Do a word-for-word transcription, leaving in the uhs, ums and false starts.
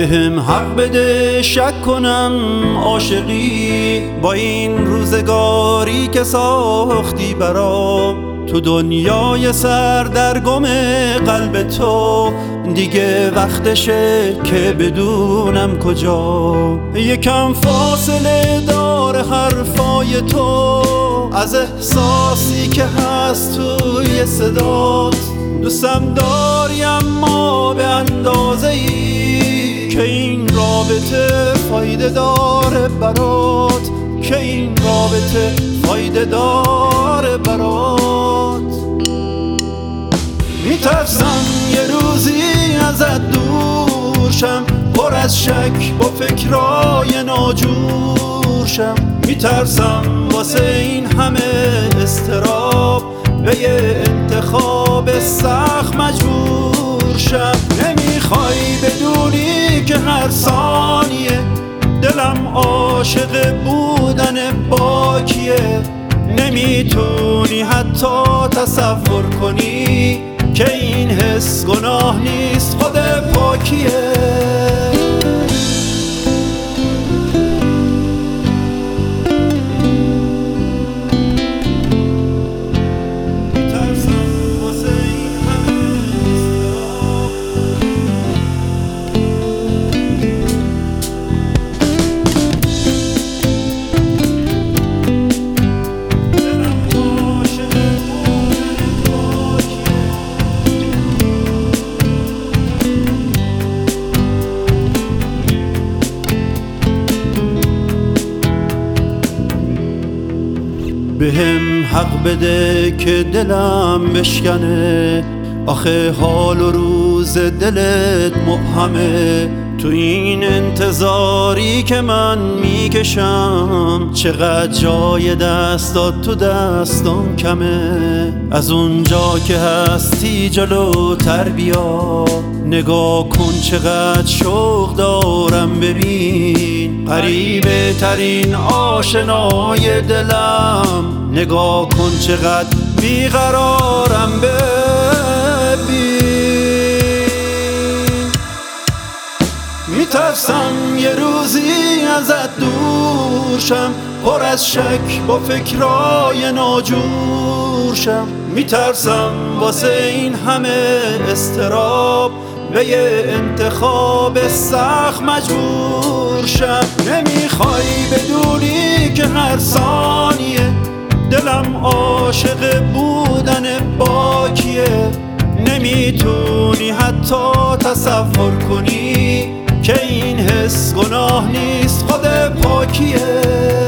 بهم حق بده شک کنم عاشقی با این روزگاری که ساختی برام. تو دنیای سردرگم قلب تو دیگه وقتشه که بدونم کجا. یکم فاصله داره حرفای تو از احساسی که هست توی صدات. دوستم داری اما به اندازه ای که این رابطه فایده داره برات، که این رابطه فایده داره برات. میترسم یه روزی ازت دور شم، پر از شک با فکرای ناجور شم. میترسم واسه این همه اضطراب به یه انتخاب سخت مجبور شم. نمیخوای بدونی که هر ثانیه دلم عاشق بودن باکیه. نمیتونی حتی تصور کنی که این حس گناه نیست، خود پاکیه. بهم حق بده که دلم بشکنه، آخه حال و روز دلت مبهمه. تو این انتظاری که من میکشم چقدر جای دستات تو دستم کمه. از اونجا که هستی جلوتر بیا، نگاه کن چقدر شوق دارم ببین. غریبه ترین آشنای دلم، نگاه کن چقدر بیقرارم ببین. میترسم یه روزی ازت دور شم، پر از شک با فکرای ناجور شم. میترسم واسه این همه اضطراب به یه انتخاب سخت مجبور شم. نمیخوای بدونی که هر ثانیه دلم عاشق بودن باکیه. نمیتونی حتی تصور کنی که این حس گناه نیست، خود پاکیه.